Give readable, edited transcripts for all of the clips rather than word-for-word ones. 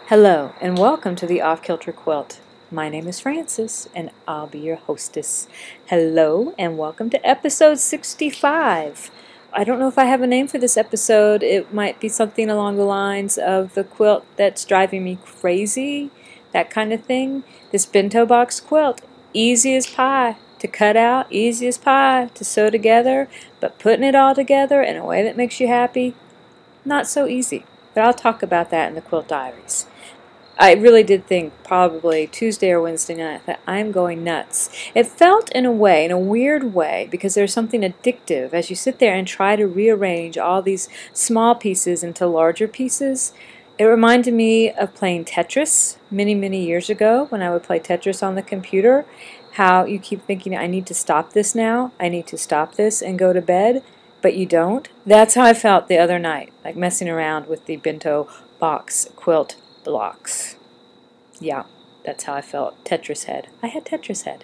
Hello, and welcome to the Off Kilter Quilt. My name is Frances, and I'll be your hostess. Hello, and welcome to episode 65. I don't know if I have a name for this episode. It might be something along the lines of the quilt that's driving me crazy, that kind of thing. This bento box quilt, easy as pie to cut out, easy as pie to sew together, but putting it all together in a way that makes you happy, not so easy. But I'll talk about that in the Quilt Diaries. I really did think probably Tuesday or Wednesday night that I'm going nuts. It felt in a weird way, because there's something addictive as you sit there and try to rearrange all these small pieces into larger pieces. It reminded me of playing Tetris many, many years ago when I would play Tetris on the computer. How you keep thinking, I need to stop this now, I need to stop this and go to bed, but you don't. That's how I felt the other night, like messing around with the bento box quilt blocks. Yeah, that's how I felt. Tetris head. I had Tetris head.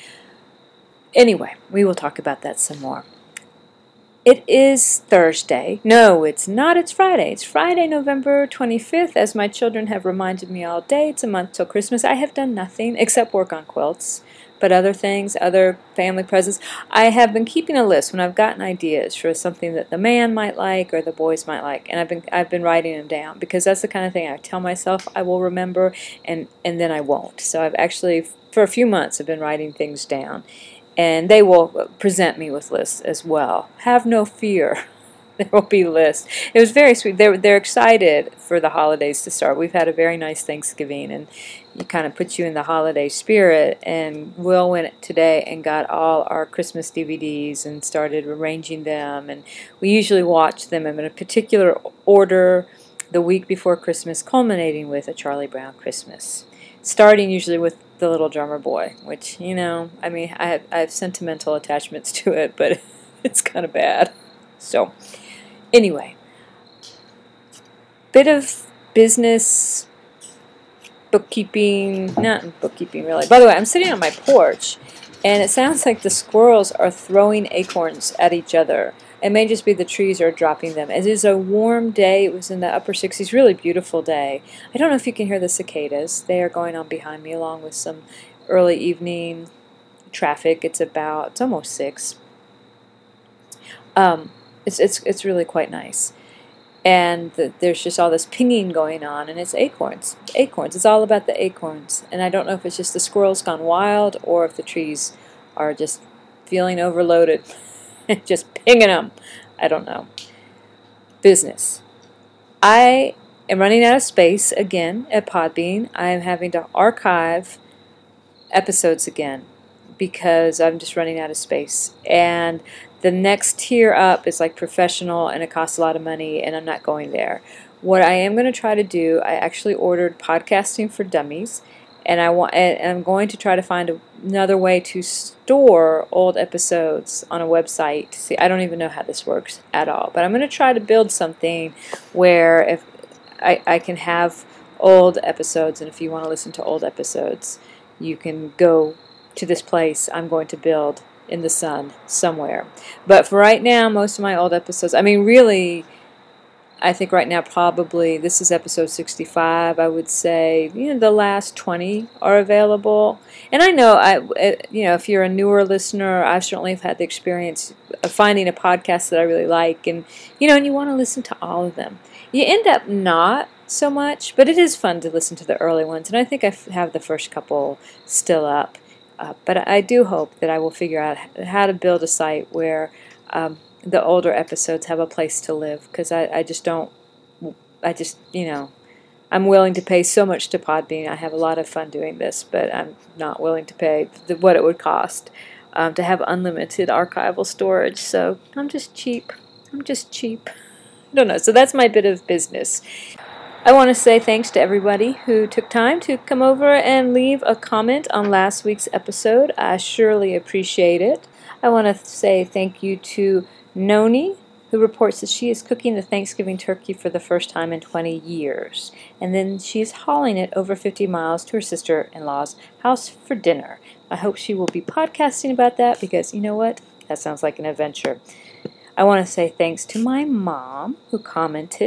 Anyway, we will talk about that some more. It is Thursday. No, it's not. It's Friday. It's Friday, November 25th. As my children have reminded me all day, it's a month till Christmas. I have done nothing except work on quilts. But other things, other family presents. I have been keeping a list when I've gotten ideas for something that the man might like or the boys might like, and I've been writing them down, because that's the kind of thing I tell myself I will remember, and then I won't. So I've actually, for a few months, I've been writing things down, and they will present me with lists as well. Have no fear. There will be lists. It was very sweet. They're excited for the holidays to start. We've had a very nice Thanksgiving, and it kind of puts you in the holiday spirit. And Will went today and got all our Christmas DVDs and started arranging them. And we usually watch them in a particular order the week before Christmas, culminating with A Charlie Brown Christmas. Starting usually with The Little Drummer Boy, which, I have sentimental attachments to it, but it's kind of bad. So, anyway, bit of business, bookkeeping, not bookkeeping really. By the way, I'm sitting on my porch, and it sounds like the squirrels are throwing acorns at each other. It may just be the trees are dropping them. It is a warm day. It was in the upper 60s, really beautiful day. I don't know if you can hear the cicadas. They are going on behind me, along with some early evening traffic. It's almost 6. It's really quite nice. And there's just all this pinging going on, and it's acorns. Acorns. It's all about the acorns. And I don't know if it's just the squirrels gone wild, or if the trees are just feeling overloaded and just pinging them. I don't know. Business. I am running out of space again at Podbean. I am having to archive episodes again because I'm just running out of space. And the next tier up is like professional, and it costs a lot of money, and I'm not going there. What I am going to try to do, I actually ordered Podcasting for Dummies, and I'm going to try to find another way to store old episodes on a website. See, I don't even know how this works at all, but I'm going to try to build something where if I can have old episodes, and if you want to listen to old episodes, you can go to this place I'm going to build in the sun somewhere. But for right now, most of my old episodes, really, I think right now probably this is episode 65. I would say the last 20 are available. And I know if you're a newer listener, I've certainly had the experience of finding a podcast that I really like, and and you want to listen to all of them. You end up not so much, but it is fun to listen to the early ones, and I think I have the first couple still up. But I do hope that I will figure out how to build a site where the older episodes have a place to live, because I'm willing to pay so much to Podbean. I have a lot of fun doing this, but I'm not willing to pay what it would cost to have unlimited archival storage. So I'm just cheap. I don't know. So that's my bit of business. I want to say thanks to everybody who took time to come over and leave a comment on last week's episode. I surely appreciate it. I want to say thank you to Noni, who reports that she is cooking the Thanksgiving turkey for the first time in 20 years. And then she is hauling it over 50 miles to her sister-in-law's house for dinner. I hope she will be podcasting about that, because you know what? That sounds like an adventure. I want to say thanks to my mom, who commented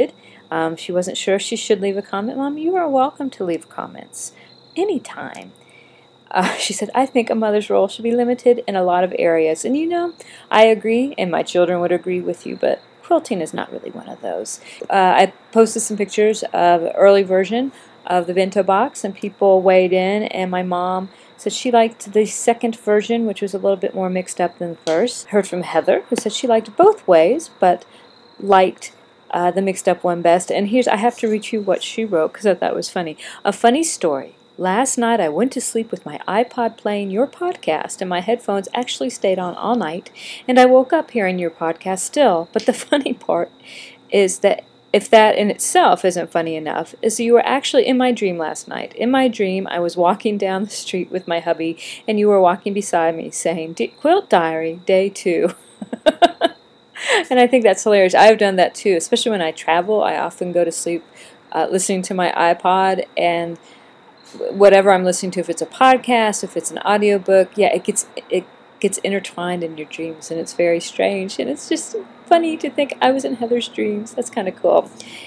She wasn't sure if she should leave a comment. Mom, you are welcome to leave comments anytime. She said, I think a mother's role should be limited in a lot of areas. And I agree, and my children would agree with you, but quilting is not really one of those. I posted some pictures of the early version of the bento box, and people weighed in, and my mom said she liked the second version, which was a little bit more mixed up than the first. Heard from Heather, who said she liked both ways, but liked the mixed up one best. And I have to read you what she wrote, because I thought it was funny. A funny story. Last night I went to sleep with my iPod playing your podcast, and my headphones actually stayed on all night, and I woke up hearing your podcast still. But the funny part is that if that in itself isn't funny enough, is you were actually in my dream last night. In my dream, I was walking down the street with my hubby, and you were walking beside me saying, Quilt Diary, Day 2. And I think that's hilarious. I've done that too, especially when I travel. I often go to sleep listening to my iPod, and whatever I'm listening to, if it's a podcast, if it's an audiobook, it gets intertwined in your dreams, and it's very strange, and it's just funny to think I was in Heather's dreams. That's kind of cool.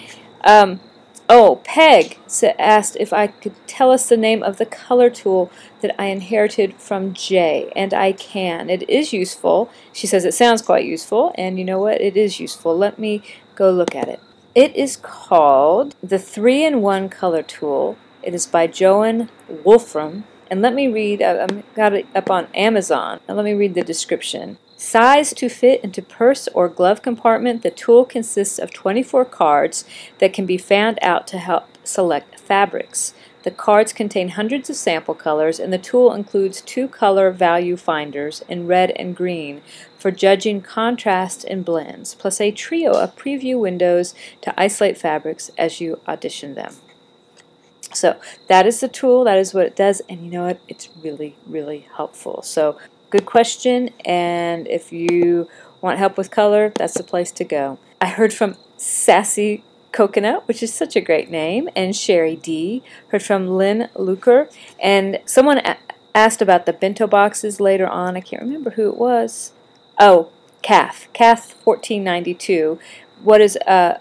Peg asked if I could tell us the name of the color tool that I inherited from Jay, and I can. It is useful. She says it sounds quite useful, and you know what? It is useful. Let me go look at it. It is called the 3-in-1 Color Tool. It is by Joan Wolfram. And let me read, I've got it up on Amazon. And let me read the description. Size to fit into purse or glove compartment, the tool consists of 24 cards that can be fanned out to help select fabrics. The cards contain hundreds of sample colors, and the tool includes 2 color value finders in red and green for judging contrast and blends, plus a trio of preview windows to isolate fabrics as you audition them. So that is the tool, that is what it does, and you know what? It's really, really helpful. So good question, and if you want help with color, that's the place to go. I heard from Sassy Coconut, which is such a great name, and Sherry D. Heard from Lynn Luker, and someone asked about the bento boxes later on. I can't remember who it was. Oh, Kath 1492. What is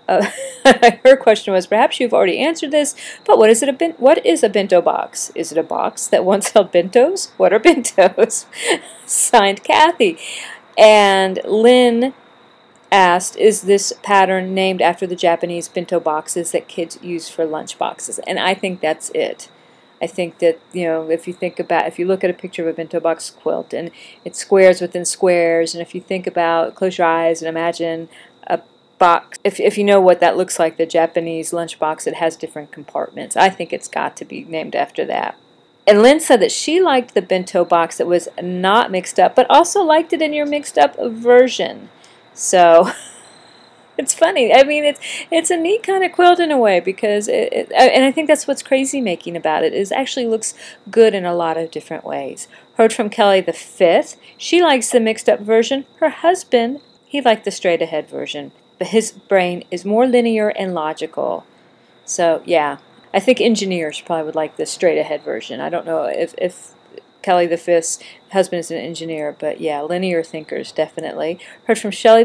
her question was, perhaps you've already answered this, but what is a bento box? Is it a box that once held bentos? What are bentos? Signed, Kathy. And Lynn asked, is this pattern named after the Japanese bento boxes that kids use for lunch boxes? And I think that's it. I think that, if you look at a picture of a bento box quilt, and it's squares within squares, and if you think about, close your eyes and imagine a box, if you know what that looks like, the Japanese lunch box, it has different compartments. I think it's got to be named after that. And Lynn said that she liked the bento box that was not mixed up, but also liked it in your mixed up version. So it's funny. I mean, it's a neat kind of quilt in a way, because and I think that's what's crazy making about it, is it actually looks good in a lot of different ways. Heard from Kelly the 5th. She likes the mixed up version. Her husband, he liked the straight ahead version, but his brain is more linear and logical. So yeah, I think engineers probably would like the straight ahead version. I don't know if Kelly the 5th's husband is an engineer, but yeah, linear thinkers definitely. Heard from Shelley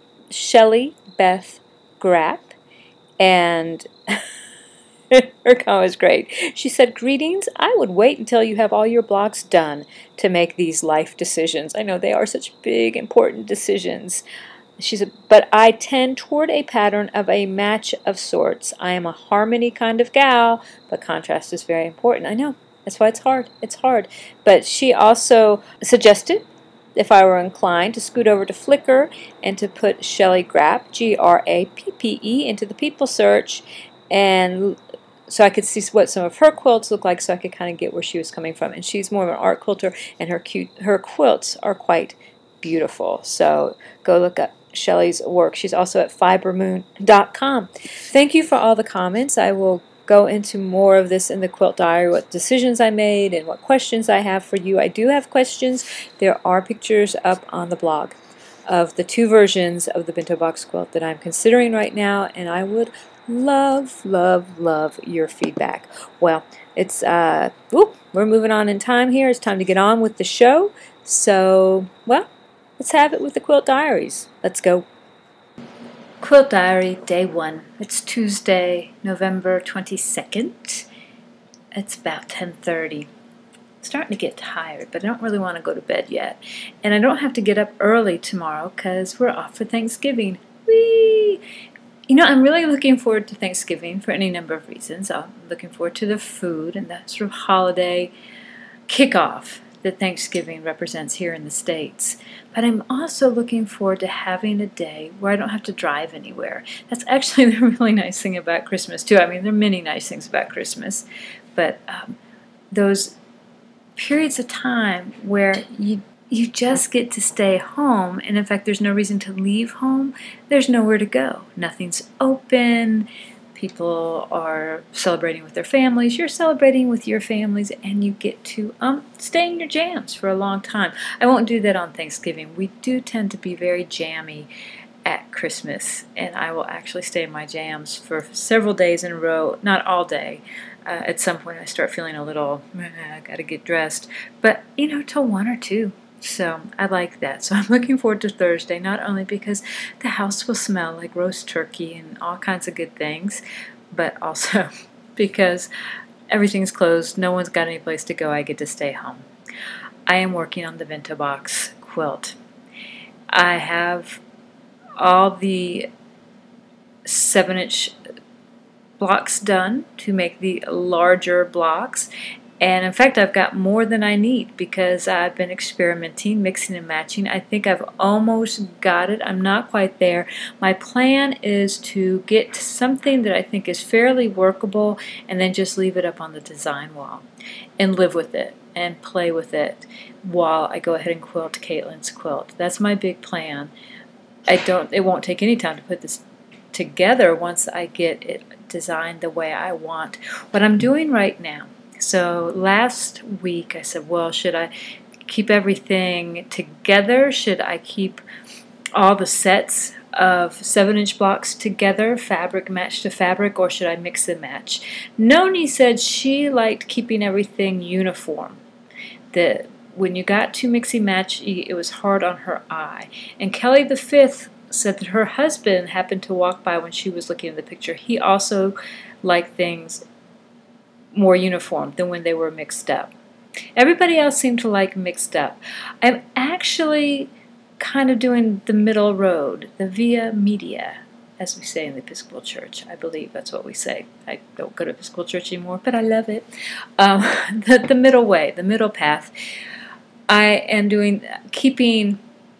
Beth Grapp, and her comment was great. She said, greetings, I would wait until you have all your blocks done to make these life decisions. I know they are such big, important decisions. She said, but I tend toward a pattern of a match of sorts. I am a harmony kind of gal, but contrast is very important. I know. That's why it's hard. It's hard. But she also suggested, if I were inclined, to scoot over to Flickr and to put Shelley Grapp, Grappe, into the people search, and so I could see what some of her quilts look like, so I could kind of get where she was coming from. And she's more of an art quilter, and her quilts are quite beautiful. So go look up Shelley's work. She's also at fibermoon.com. Thank you for all the comments. I will go into more of this in the Quilt Diary, what decisions I made and what questions I have for you. I do have questions. There are pictures up on the blog of the 2 versions of the bento box quilt that I'm considering right now, and I would love, love, love your feedback. Well, it's we're moving on in time here. It's time to get on with the show. So, well, let's have it with the Quilt Diaries. Let's go. Quilt Diary, Day 1. It's Tuesday, November 22nd. It's about 10:30. Starting to get tired, but I don't really want to go to bed yet. And I don't have to get up early tomorrow because we're off for Thanksgiving. Whee! You know, I'm really looking forward to Thanksgiving for any number of reasons. I'm looking forward to the food and that sort of holiday kickoff that Thanksgiving represents here in the States. But I'm also looking forward to having a day where I don't have to drive anywhere. That's actually the really nice thing about Christmas, too. I mean, there are many nice things about Christmas, but those periods of time where you just get to stay home, and in fact there's no reason to leave home. There's nowhere to go. Nothing's open. People are celebrating with their families. You're celebrating with your families, and you get to stay in your jams for a long time. I won't do that on Thanksgiving. We do tend to be very jammy at Christmas, and I will actually stay in my jams for several days in a row, not all day. At some point I start feeling a little, I gotta get dressed, but till 1 or 2. So I like that. So I'm looking forward to Thursday, not only because the house will smell like roast turkey and all kinds of good things, but also because everything's closed, no one's got any place to go, I get to stay home. I am working on the Bento Box quilt. I have all the 7-inch blocks done to make the larger blocks, and in fact I've got more than I need because I've been experimenting, mixing and matching. I think I've almost got it. I'm not quite there. My plan is to get something that I think is fairly workable and then just leave it up on the design wall and live with it and play with it while I go ahead and quilt Caitlin's quilt. That's my big plan. It won't take any time to put this together once I get it designed the way I want. What I'm doing right now, so last week I said, well, should I keep everything together? Should I keep all the sets of 7-inch blocks together, fabric match to fabric, or should I mix and match? Noni said she liked keeping everything uniform. That when you got too mixy matchy, it was hard on her eye. And Kelly the Fifth said that her husband happened to walk by when she was looking at the picture. He also liked things more uniform than when they were mixed up. Everybody else seemed to like mixed up. I'm actually kind of doing the middle road, the via media, as we say in the Episcopal Church. I believe that's what we say. I don't go to Episcopal Church anymore, but I love it. The middle way, the middle path. I am keeping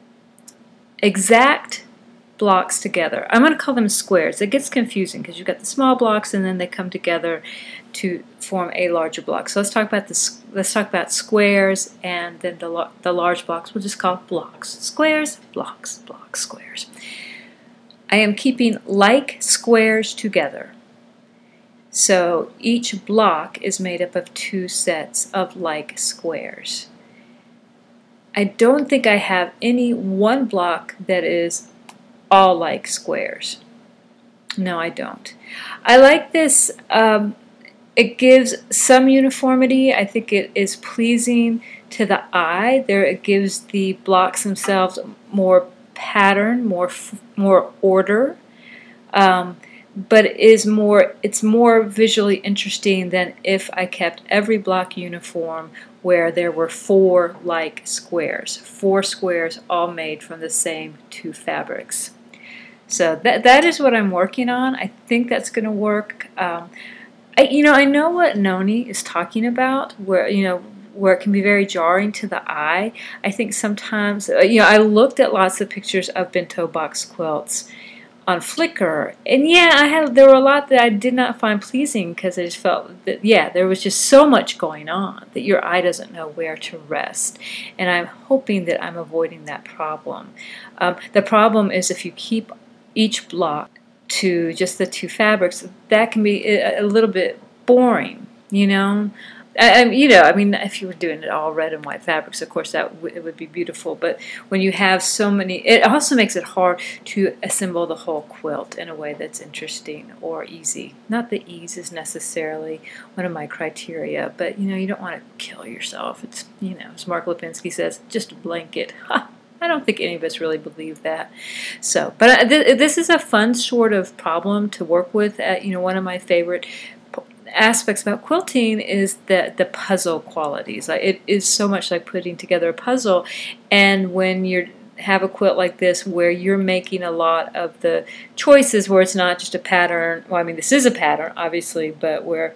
exact blocks together. I'm going to call them squares. It gets confusing because you've got the small blocks and then they come together to form a larger block. So let's talk about squares, and then the large blocks we'll just call blocks. Squares, blocks, blocks, squares. I am keeping like squares together. So each block is made up of 2 sets of like squares. I don't think I have any one block that is all like squares. No, I don't. I like this. It gives some uniformity. I think it is pleasing to the eye. It gives the blocks themselves more pattern, more order. But it's more visually interesting than if I kept every block uniform where there were 4 like squares. 4 squares all made from the same 2 fabrics. So that is what I'm working on. I think that's going to work. I know what Noni is talking about, where it can be very jarring to the eye. I think sometimes, I looked at lots of pictures of bento box quilts on Flickr, and there were a lot that I did not find pleasing because I just felt that there was just so much going on that your eye doesn't know where to rest, and I'm hoping that I'm avoiding that problem. The problem is if you keep each block to just the 2 fabrics, that can be a little bit boring, if you were doing it all red and white fabrics, of course it would be beautiful. But when you have so many, it also makes it hard to assemble the whole quilt in a way that's interesting or easy. Not that ease is necessarily one of my criteria, but you don't want to kill yourself. It's as Mark Lipinski says, just a blanket. I don't think any of us really believe that. So, but this is a fun sort of problem to work with. One of my favorite aspects about quilting is the puzzle qualities. It is so much like putting together a puzzle, and when you have a quilt like this where you're making a lot of the choices, where it's not just a pattern. Well, I mean, this is a pattern, obviously, but where,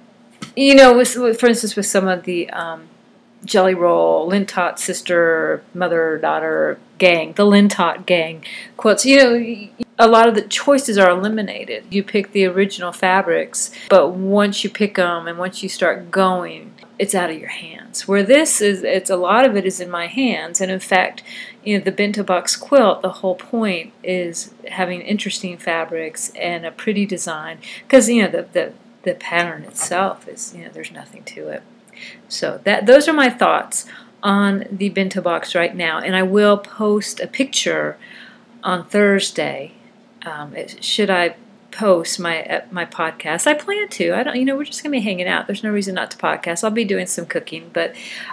for instance, with some of the Jelly Roll, Lintot sister, mother, daughter gang, the Lintot gang quilts, a lot of the choices are eliminated. You pick the original fabrics, but once you pick them and once you start going, it's out of your hands. Where this is, a lot of it is in my hands, and in fact, the bento box quilt, the whole point is having interesting fabrics and a pretty design, because the pattern itself is, there's nothing to it. So those are my thoughts on the bento box right now, and I will post a picture on Thursday. Should I post my podcast? I plan to. I don't. We're just gonna be hanging out. There's no reason not to podcast. I'll be doing some cooking, but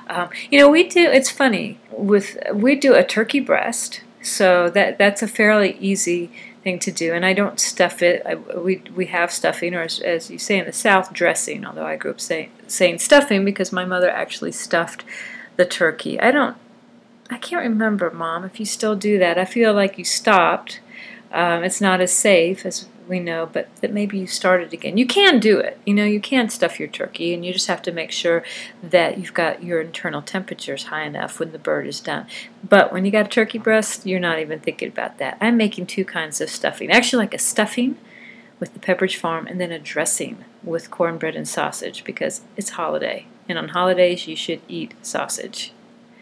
we do. It's funny we do a turkey breast, so that's a fairly easy thing to do, and I don't stuff it. We have stuffing, or as you say in the South, dressing. Although I grew up saying stuffing because my mother actually stuffed the turkey. I can't remember, Mom, if you still do that. I feel like you stopped. It's not as safe as we know, but that maybe you started again. You can do it. You can stuff your turkey, and you just have to make sure that you've got your internal temperatures high enough when the bird is done. But when you got a turkey breast, you're not even thinking about that. I'm making two kinds of stuffing. Actually, like a stuffing with the Pepperidge Farm, and then a dressing with cornbread and sausage, because it's holiday. And on holidays, you should eat sausage.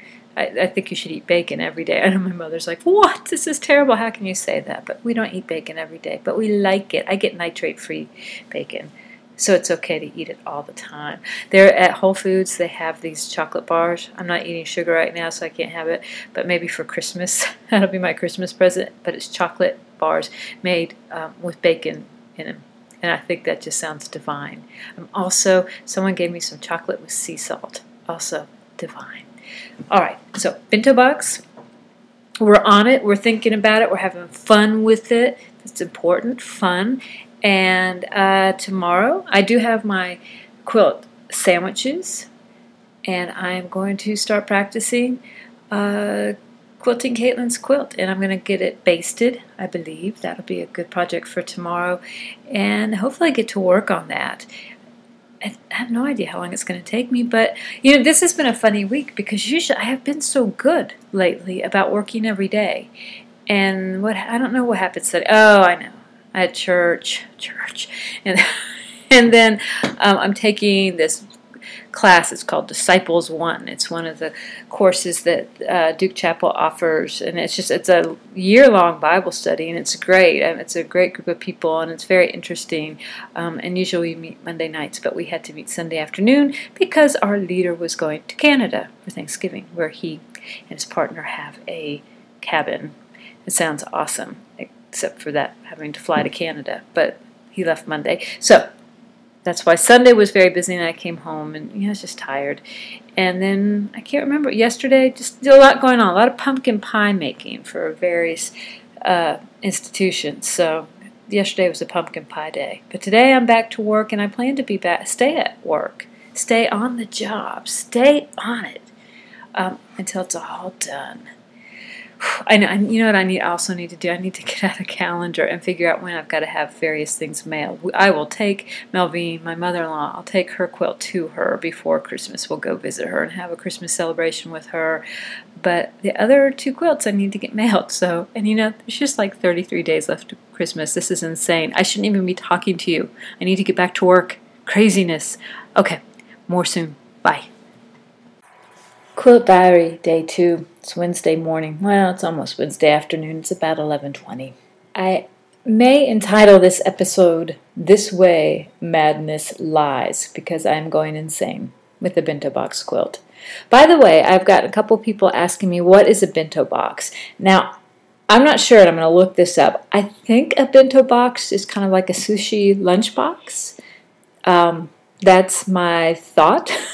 I think you should eat bacon every day. I know my mother's like, what? This is terrible. How can you say that? But we don't eat bacon every day. But we like it. I get nitrate-free bacon, so it's okay to eat it all the time. They're at Whole Foods. They have these chocolate bars. I'm not eating sugar right now, so I can't have it. But maybe for Christmas, that'll be my Christmas present. But it's chocolate bars made with bacon in them. And I think that just sounds divine. Also, someone gave me some chocolate with sea salt. Also divine. All right, so bento box, we're on it, we're thinking about it, we're having fun with it. It's important, fun. And tomorrow I do have my quilt sandwiches, and I'm going to start practicing quilting Caitlin's quilt, and I'm going to get it basted, I believe. That'll be a good project for tomorrow, and hopefully I get to work on that. I have no idea how long it's going to take me, but this has been a funny week because usually I have been so good lately about working every day, and I don't know what happens today. Oh, I know, I had church, and and then I'm taking this class. It's called Disciples 1. It's one of the courses that Duke Chapel offers, and it's a year-long Bible study, and it's great. It's a great group of people, and it's very interesting. And usually we meet Monday nights, but we had to meet Sunday afternoon because our leader was going to Canada for Thanksgiving, where he and his partner have a cabin. It sounds awesome, except for that having to fly to Canada, but he left Monday. So that's why Sunday was very busy, and I came home, and I was just tired. And then, I can't remember, yesterday, just a lot going on, a lot of pumpkin pie making for various institutions. So yesterday was a pumpkin pie day. But today I'm back to work, and I plan to be back, stay at work, stay on the job, stay on it until it's all done. I know, you know what I also need to do? I need to get out a calendar and figure out when I've got to have various things mailed. I will take Melvine, my mother-in-law, I'll take her quilt to her before Christmas. We'll go visit her and have a Christmas celebration with her. But the other two quilts I need to get mailed. So, and there's just like 33 days left to Christmas. This is insane. I shouldn't even be talking to you. I need to get back to work. Craziness. Okay, more soon. Bye. Quilt Diary, Day 2. It's Wednesday morning. Well, it's almost Wednesday afternoon. It's about 11:20. I may entitle this episode, This Way Madness Lies, because I'm going insane with the bento box quilt. By the way, I've got a couple people asking me, what is a bento box? Now, I'm not sure, and I'm going to look this up. I think a bento box is kind of like a sushi lunchbox. That's my thought.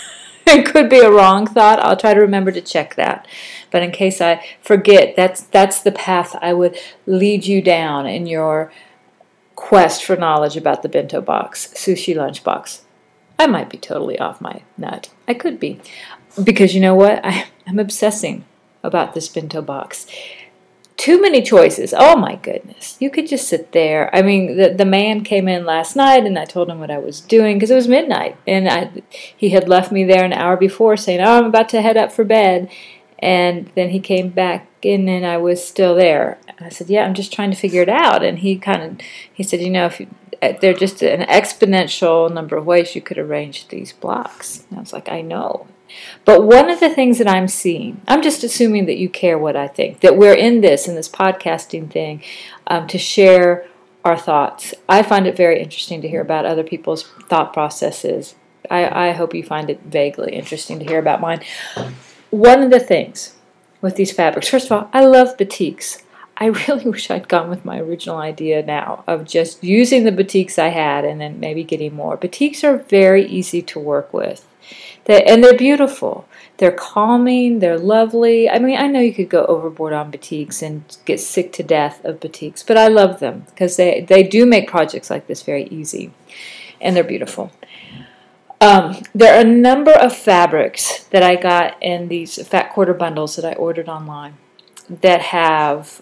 It could be a wrong thought. I'll try to remember to check that. But in case I forget, that's the path I would lead you down in your quest for knowledge about the bento box, sushi lunchbox. I might be totally off my nut. I could be. Because you know what? I'm obsessing about this bento box. Too many choices. Oh my goodness. You could just sit there. I mean, the man came in last night and I told him what I was doing because it was midnight. And he had left me there an hour before saying, oh, I'm about to head up for bed. And then he came back in and I was still there. And I said, yeah, I'm just trying to figure it out. And he said, there are just an exponential number of ways you could arrange these blocks. And I was like, I know. But one of the things that I'm seeing, I'm just assuming that you care what I think, that we're in this podcasting thing to share our thoughts. I find it very interesting to hear about other people's thought processes. I hope you find it vaguely interesting to hear about mine. One of the things with these fabrics, first of all, I love batiks. I really wish I'd gone with my original idea now of just using the batiks I had and then maybe getting more. Batiks are very easy to work with. And they're beautiful. They're calming. They're lovely. I mean, I know you could go overboard on batiks and get sick to death of batiks, but I love them because they do make projects like this very easy, and they're beautiful. There are a number of fabrics that I got in these fat quarter bundles that I ordered online that have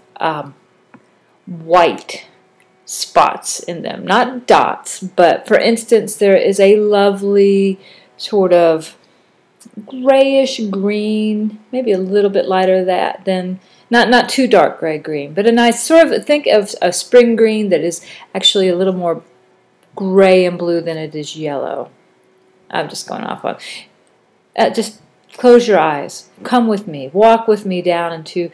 white spots in them, not dots, but for instance, there is a lovely sort of grayish green, maybe a little bit lighter than not too dark gray green, but a nice sort of, think of a spring green that is actually a little more gray and blue than it is yellow. I'm just going off on. Just close your eyes. Come with me. Walk with me down into.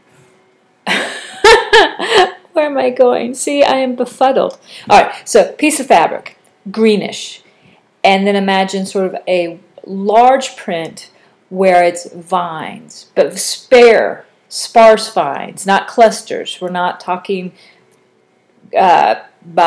Where am I going? See, I am befuddled. All right, so piece of fabric, greenish. And then imagine sort of a large print where it's vines, but sparse vines, not clusters. We're not talking we're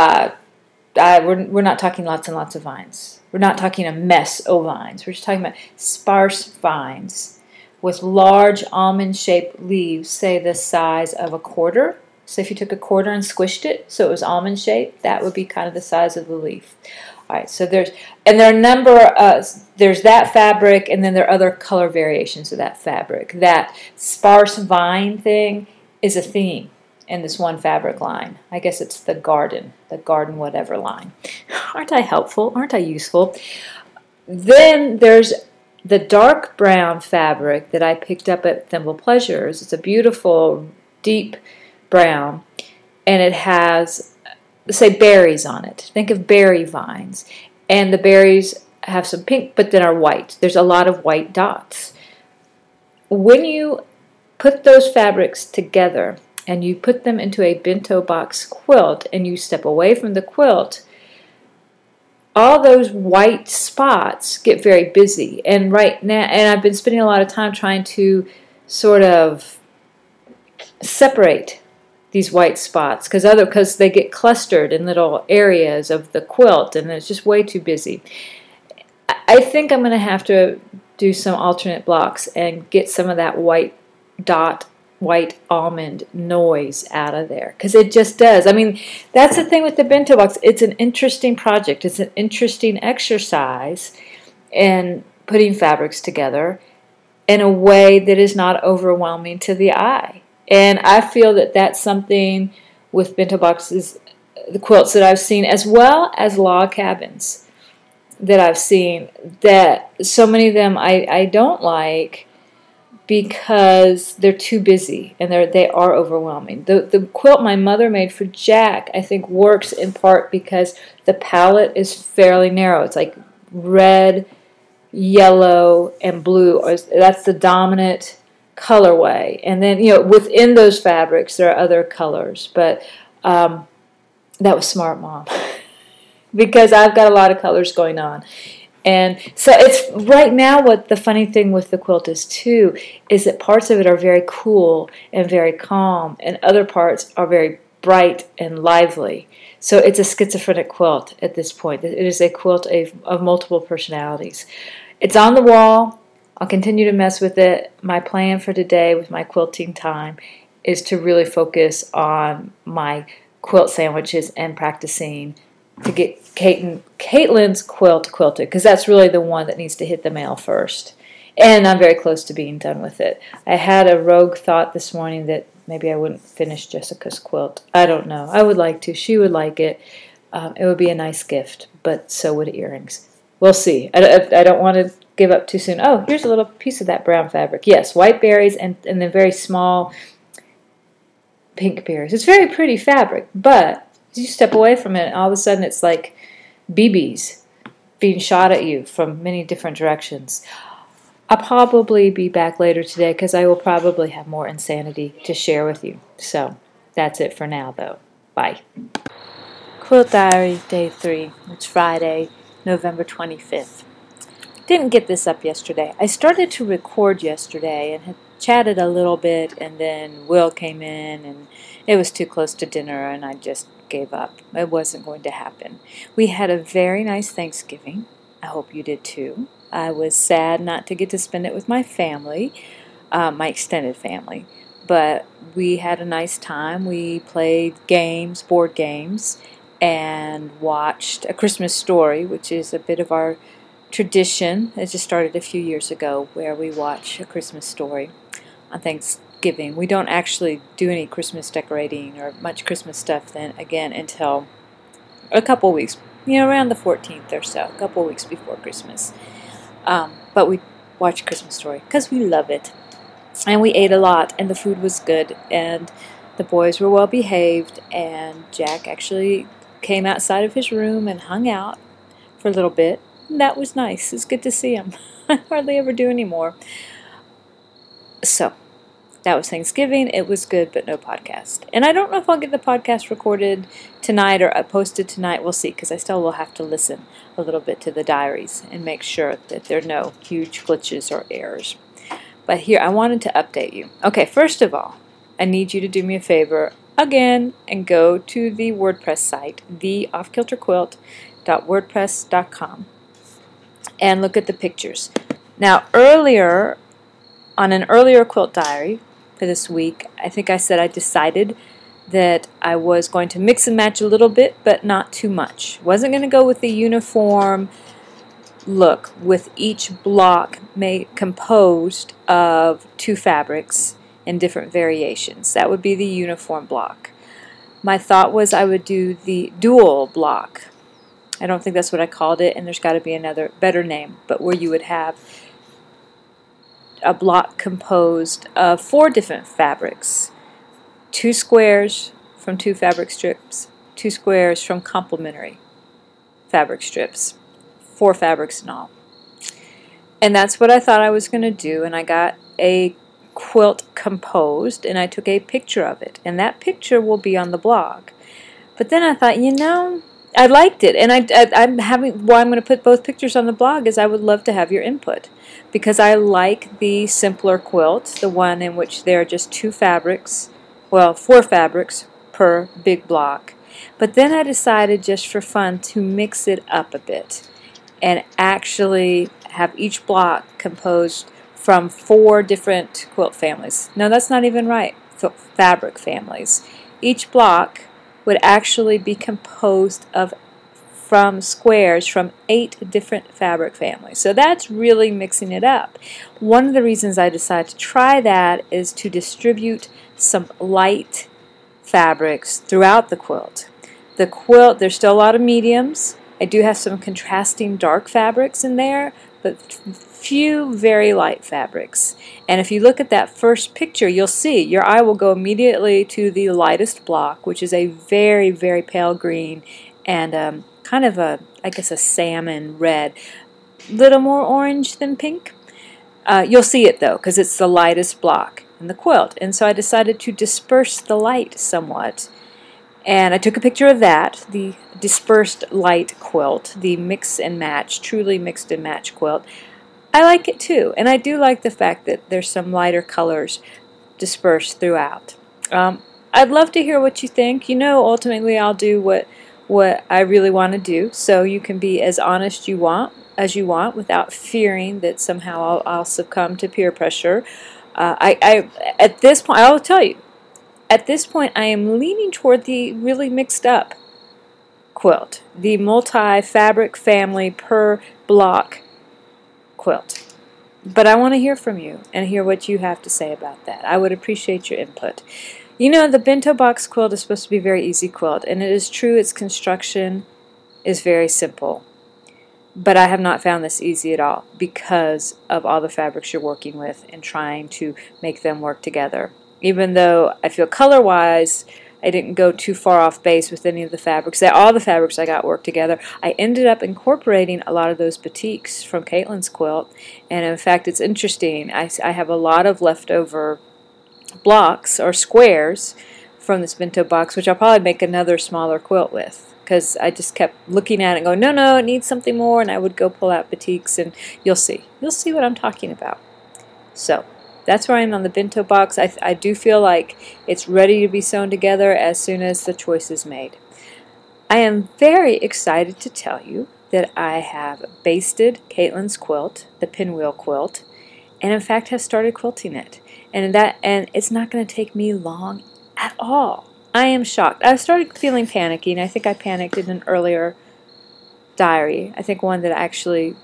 not talking lots and lots of vines. We're not talking a mess of vines. We're just talking about sparse vines with large almond-shaped leaves, say the size of a quarter. So if you took a quarter and squished it so it was almond-shaped, that would be kind of the size of the leaf. All right, so there are a number, there's that fabric, and then there are other color variations of that fabric. That sparse vine thing is a theme in this one fabric line. I guess it's the garden whatever line. Aren't I helpful? Aren't I useful? Then there's the dark brown fabric that I picked up at Thimble Pleasures. It's a beautiful, deep brown, and it has, say, berries on it. Think of berry vines. And the berries have some pink, but then are white. There's a lot of white dots. When you put those fabrics together and you put them into a bento box quilt and you step away from the quilt, all those white spots get very busy. And right now, and I've been spending a lot of time trying to sort of separate these white spots because they get clustered in little areas of the quilt and it's just way too busy. I think I'm going to have to do some alternate blocks and get some of that white dot, white almond noise out of there because it just does. I mean, that's the thing with the bento box. It's an interesting project. It's an interesting exercise in putting fabrics together in a way that is not overwhelming to the eye. And I feel that that's something with bento boxes, the quilts that I've seen, as well as log cabins that I've seen, that so many of them I don't like because they're too busy and they are overwhelming. The quilt my mother made for Jack, I think, works in part because the palette is fairly narrow. It's like red, yellow, and blue. That's the dominant colorway, and then within those fabrics there are other colors, but that was smart, Mom, because I've got a lot of colors going on. And so it's right now, what the funny thing with the quilt is too is that parts of it are very cool and very calm and other parts are very bright and lively. So it's a schizophrenic quilt at this point. It is a quilt of multiple personalities. It's on the wall. I'll continue to mess with it. My plan for today with my quilting time is to really focus on my quilt sandwiches and practicing to get Caitlin's quilt quilted, because that's really the one that needs to hit the mail first. And I'm very close to being done with it. I had a rogue thought this morning that maybe I wouldn't finish Jessica's quilt. I don't know. I would like to. She would like it. It would be a nice gift, but so would earrings. We'll see. I don't want to give up too soon. Oh, here's a little piece of that brown fabric. Yes, white berries and then very small pink berries. It's very pretty fabric, but as you step away from it, all of a sudden it's like BBs being shot at you from many different directions. I'll probably be back later today because I will probably have more insanity to share with you. So that's it for now, though. Bye. Quilt Diary Day 3. It's Friday, November 25th. Didn't get this up yesterday. I started to record yesterday and had chatted a little bit, and then Will came in and it was too close to dinner and I just gave up. It wasn't going to happen. We had a very nice Thanksgiving. I hope you did too. I was sad not to get to spend it with my family, my extended family, but we had a nice time. We played games, board games, and watched A Christmas Story, which is a bit of our tradition. It just started a few years ago where we watch A Christmas Story on Thanksgiving. We don't actually do any Christmas decorating or much Christmas stuff then again until a couple weeks, around the 14th or so, a couple weeks before Christmas. But we watch Christmas Story because we love it. And we ate a lot, and the food was good, and the boys were well behaved, and Jack actually came outside of his room and hung out for a little bit. And that was nice. It's good to see him. I hardly ever do anymore. So, that was Thanksgiving. It was good, but no podcast. And I don't know if I'll get the podcast recorded tonight or posted tonight. We'll see, because I still will have to listen a little bit to the diaries and make sure that there are no huge glitches or errors. But here, I wanted to update you. Okay, first of all, I need you to do me a favor again and go to the WordPress site, theoffkilterquilt.wordpress.com, and look at the pictures. Now, on an earlier quilt diary for this week, I think I said I decided that I was going to mix and match a little bit, but not too much. Wasn't going to go with the uniform look with each block composed of 2 fabrics in different variations. That would be the uniform block. My thought was I would do the dual block. I don't think that's what I called it, and there's got to be another better name, but where you would have a block composed of 4 different fabrics. 2 squares from 2 fabric strips, 2 squares from complementary fabric strips. 4 fabrics in all. And that's what I thought I was going to do, and I got a quilt composed, and I took a picture of it, and that picture will be on the blog. But then I thought, I liked it, and why I'm going to put both pictures on the blog is I would love to have your input, because I like the simpler quilt, the one in which there are just 4 fabrics per big block. But then I decided, just for fun, to mix it up a bit and actually have each block composed from 4 different quilt families. No, that's not even right. Fabric families. Each block would actually be composed from squares from 8 different fabric families. So that's really mixing it up. One of the reasons I decided to try that is to distribute some light fabrics throughout the quilt. The quilt, there's still a lot of mediums. I do have some contrasting dark fabrics in there, but few very light fabrics. And if you look at that first picture, you'll see your eye will go immediately to the lightest block, which is a very, very pale green and kind of a salmon red, little more orange than pink. You'll see it though, because it's the lightest block in the quilt. And so I decided to disperse the light somewhat. And I took a picture of that, the dispersed light quilt, the mix and match, truly mixed and match quilt. I like it too, and I do like the fact that there's some lighter colors dispersed throughout. I'd love to hear what you think. Ultimately I'll do what I really want to do, so you can be as honest you want as you want without fearing that somehow I'll succumb to peer pressure. I at this point, I'll tell you, at this point I am leaning toward the really mixed up quilt, the multi-fabric family per block quilt. But I want to hear from you and hear what you have to say about that. I would appreciate your input. You know, the bento box quilt is supposed to be a very easy quilt, and it is true its construction is very simple. But I have not found this easy at all because of all the fabrics you're working with and trying to make them work together. Even though I feel color-wise I didn't go too far off base with any of the fabrics. All the fabrics I got worked together. I ended up incorporating a lot of those batiks from Caitlin's quilt. And in fact, it's interesting. I have a lot of leftover blocks or squares from this bento box, which I'll probably make another smaller quilt with. Because I just kept looking at it and going, no, it needs something more. And I would go pull out batiks, and you'll see. You'll see what I'm talking about. So that's where I am on the bento box. I do feel like it's ready to be sewn together as soon as the choice is made. I am very excited to tell you that I have basted Caitlin's quilt, the pinwheel quilt, and in fact have started quilting it. And it's not going to take me long at all. I am shocked. I started feeling panicky, and I think I panicked in an earlier diary. I think one that I actually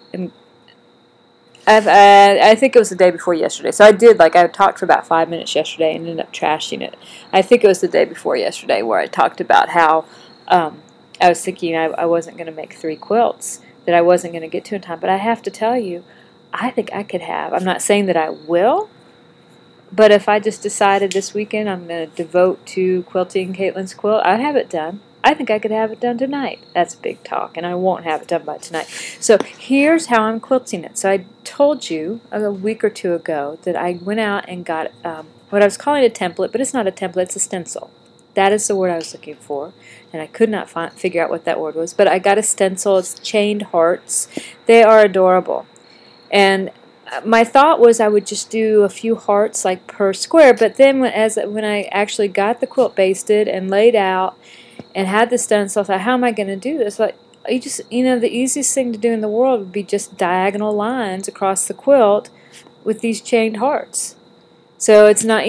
I think it was the day before yesterday. So I talked for about 5 minutes yesterday and ended up trashing it. I think it was the day before yesterday where I talked about how I was thinking I wasn't going to make 3 quilts, that I wasn't going to get to in time. But I have to tell you, I think I could have. I'm not saying that I will, but if I just decided this weekend I'm going to devote to quilting Caitlin's quilt, I'd have it done. I think I could have it done tonight. That's big talk, and I won't have it done by tonight. So here's how I'm quilting it. So I told you a week or two ago that I went out and got what I was calling a template, but it's not a template, it's a stencil. That is the word I was looking for, and I could not figure out what that word was. But I got a stencil. It's chained hearts. They are adorable. And my thought was I would just do a few hearts like per square, but then when I actually got the quilt basted and laid out and had the stencil, I thought, how am I going to do this? Like, the easiest thing to do in the world would be just diagonal lines across the quilt with these chained hearts. So it's not,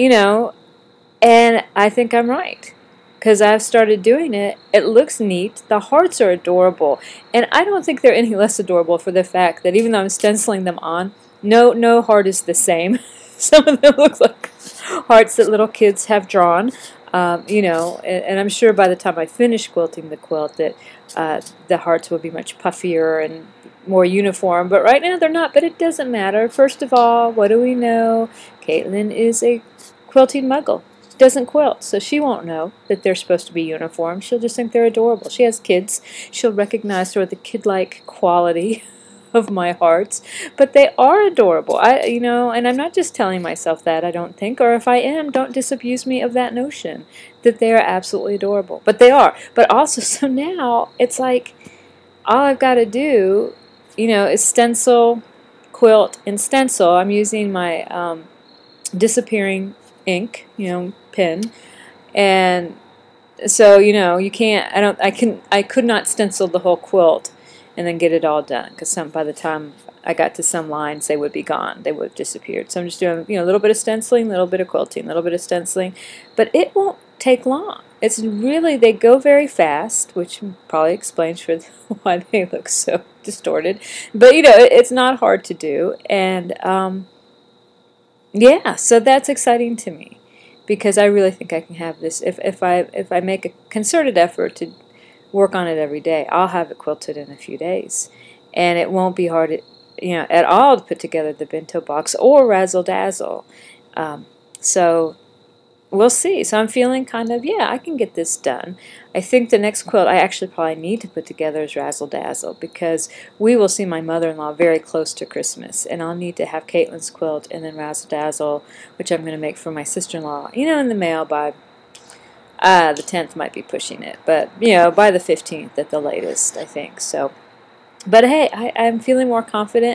and I think I'm right. Because I've started doing it. It looks neat. The hearts are adorable. And I don't think they're any less adorable for the fact that even though I'm stenciling them on, no heart is the same. Some of them look like hearts that little kids have drawn. And I'm sure by the time I finish quilting the quilt that the hearts will be much puffier and more uniform. But right now they're not, but it doesn't matter. First of all, what do we know? Caitlin is a quilting muggle. She doesn't quilt, so she won't know that they're supposed to be uniform. She'll just think they're adorable. She has kids. She'll recognize sort of the kid-like quality of my hearts, but they are adorable. And I'm not just telling myself that, I don't think, or if I am, don't disabuse me of that notion that they are absolutely adorable. But they are. But also, so now it's like all I've got to do, is stencil, quilt, and stencil. I'm using my disappearing ink, pen, and so you can't. I could not stencil the whole quilt and then get it all done, because by the time I got to some lines, they would be gone. They would have disappeared. So I'm just doing, a little bit of stenciling, a little bit of quilting, a little bit of stenciling. But it won't take long. It's really, they go very fast, which probably explains why they look so distorted. But, it's not hard to do. And, so that's exciting to me, because I really think I can have this. If I make a concerted effort to work on it every day, I'll have it quilted in a few days, and it won't be hard, at all to put together the bento box or razzle dazzle. So we'll see. So I'm feeling kind of, I can get this done. I think the next quilt I actually probably need to put together is razzle dazzle, because we will see my mother-in-law very close to Christmas, and I'll need to have Caitlin's quilt and then razzle dazzle, which I'm going to make for my sister-in-law, in the mail by the 10th. Might be pushing it, but, by the 15th at the latest, I think. So, but hey, I'm feeling more confident.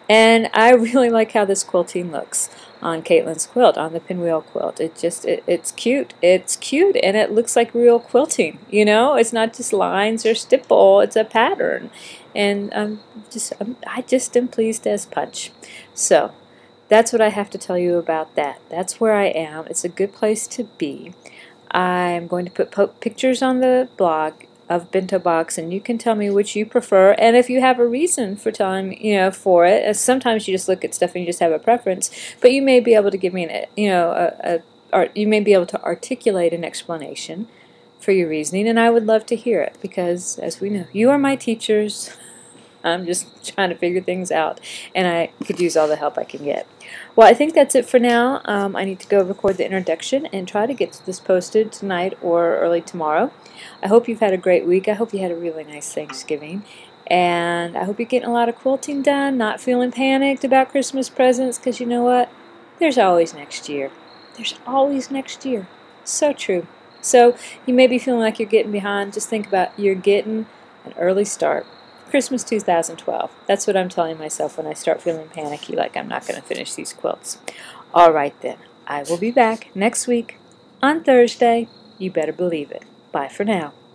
And I really like how this quilting looks on Caitlin's quilt, on the pinwheel quilt. It's cute. It's cute, and it looks like real quilting. You know, it's not just lines or stipple. It's a pattern, and I just am pleased as punch. So that's what I have to tell you about that. That's where I am. It's a good place to be. I'm going to put pictures on the blog of Bento Box, and you can tell me which you prefer, and if you have a reason for telling, for it. Sometimes you just look at stuff and you just have a preference, but you may be able to give me or you may be able to articulate an explanation for your reasoning, and I would love to hear it, because as we know, you are my teachers. I'm just trying to figure things out, and I could use all the help I can get. Well, I think that's it for now. I need to go record the introduction and try to get this posted tonight or early tomorrow. I hope you've had a great week. I hope you had a really nice Thanksgiving. And I hope you're getting a lot of quilting done, not feeling panicked about Christmas presents, because you know what? There's always next year. There's always next year. So true. So you may be feeling like you're getting behind. Just think about you're getting an early start. Christmas 2012. That's what I'm telling myself when I start feeling panicky, like I'm not going to finish these quilts. All right then. I will be back next week on Thursday. You better believe it. Bye for now.